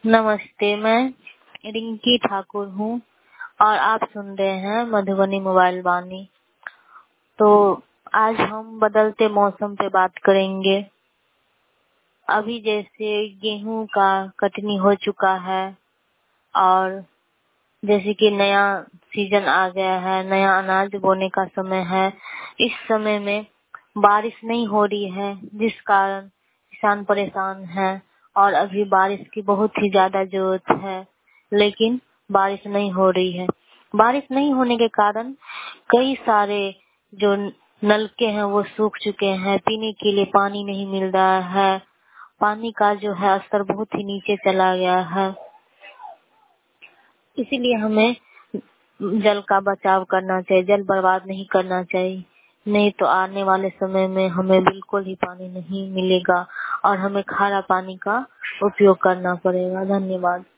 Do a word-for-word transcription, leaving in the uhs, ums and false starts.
नमस्ते, मैं रिंकी ठाकुर हूँ और आप सुन रहे हैं मधुबनी मोबाइल वाणी। तो आज हम बदलते मौसम पे बात करेंगे। अभी जैसे गेहूं का कटनी हो चुका है और जैसे कि नया सीजन आ गया है, नया अनाज बोने का समय है। इस समय में बारिश नहीं हो रही है, जिस कारण किसान परेशान है और अभी बारिश की बहुत ही ज्यादा जरूरत है, लेकिन बारिश नहीं हो रही है। बारिश नहीं होने के कारण कई सारे जो नलके हैं वो सूख चुके हैं, पीने के लिए पानी नहीं मिल रहा है। पानी का जो है स्तर बहुत ही नीचे चला गया है। इसीलिए हमें जल का बचाव करना चाहिए, जल बर्बाद नहीं करना चाहिए, नहीं तो आने वाले समय में हमें बिल्कुल ही पानी नहीं मिलेगा और हमें खारा पानी का उपयोग करना पड़ेगा। धन्यवाद।